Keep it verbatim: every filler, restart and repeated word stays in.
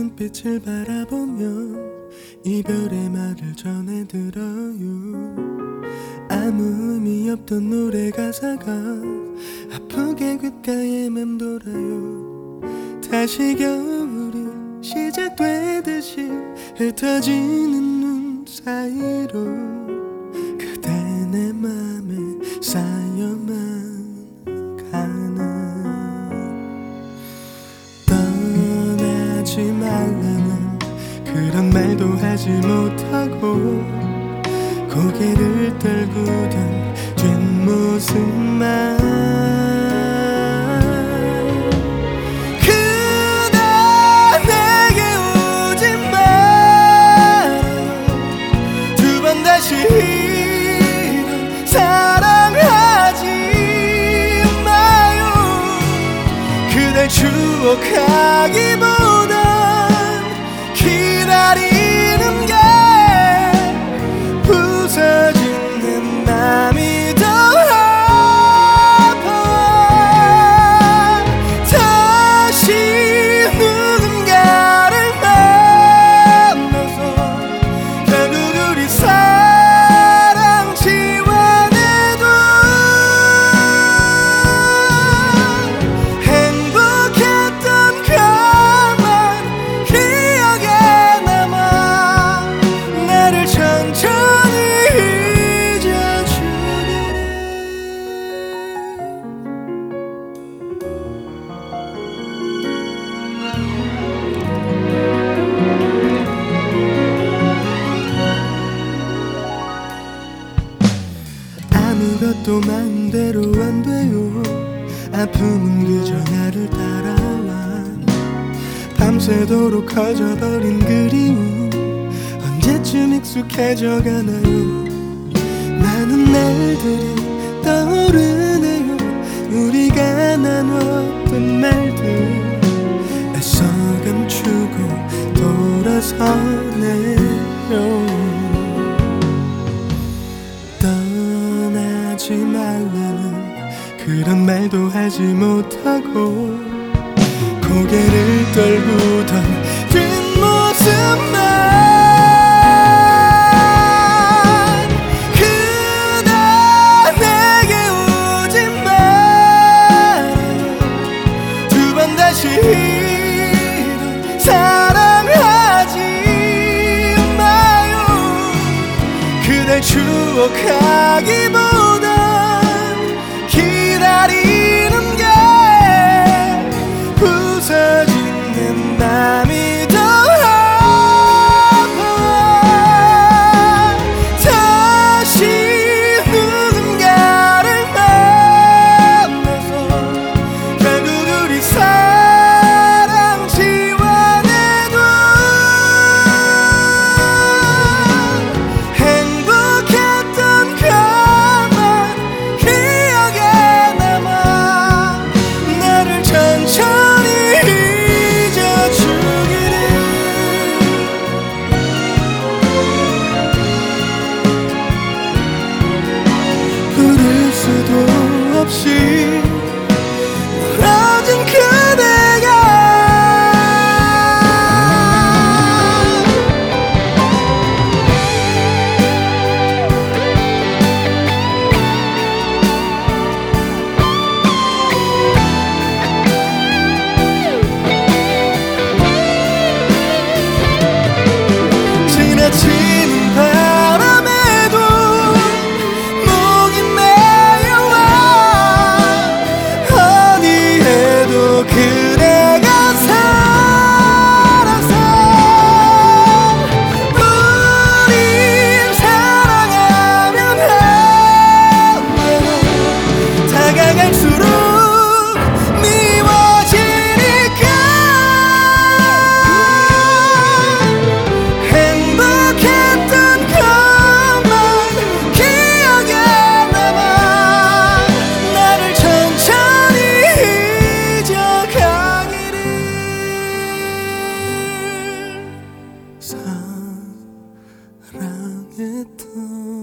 눈빛을 바라보며 이별의 말을 전해들어요. 아무 의미 없던 노래 가사가 아프게 귓가에 맴돌아요. 다시 겨울이 시작되듯이 흩어지는 눈 사이로 그대 내 맘에 쌓여만 가는. 떠나지 말라는 그런 말도 하지 못하고 고개를 떨구던 뒷모습만. 그대 내게 오지 말아요. 두 번 다시 이런 사랑하지 마요. 그댈 추억하기보단 기다리는 게 부서진 내 맘이 더 아파. 다시 누군가를 만나서 결국 우리 사랑 지워내도 행복했던 것만 기억에 남아 나를 천천히 아무것도 마음대로 안 돼요. 아픔은 그저 나를 따라와. 밤새도록 커져버린 그리움 언제쯤 익숙해져 가나요. 많은 날들이 떠오르네요. 우리가 나눴던 말들 애써 감추고 돌아서네요. 떠나지 말라는 그런 말도 하지 못하고 고개를 떨구던 뒷모습만. 그대 내게 오지 말아요. 두 번 다시 이런 사랑하지 마요. 그댈 추억하기보단 기다리는 게 부서진 내 맘이 더 아파. 다시 누군가를 만나서 결국 우리 사랑 지워내도 행복했던 것만 기억에 남아 나를 천천히 잊어주기를. 부를 수도 없이 멀어진 그대가 지나치는 바람에도 목이 메여와. 어디에도 그대가 살아서 우린 사랑하면 해요. 다가갈수록 미워지니까 행복했던 것만 기억에 남아 나를 천천히 잊어가기를. 사랑했던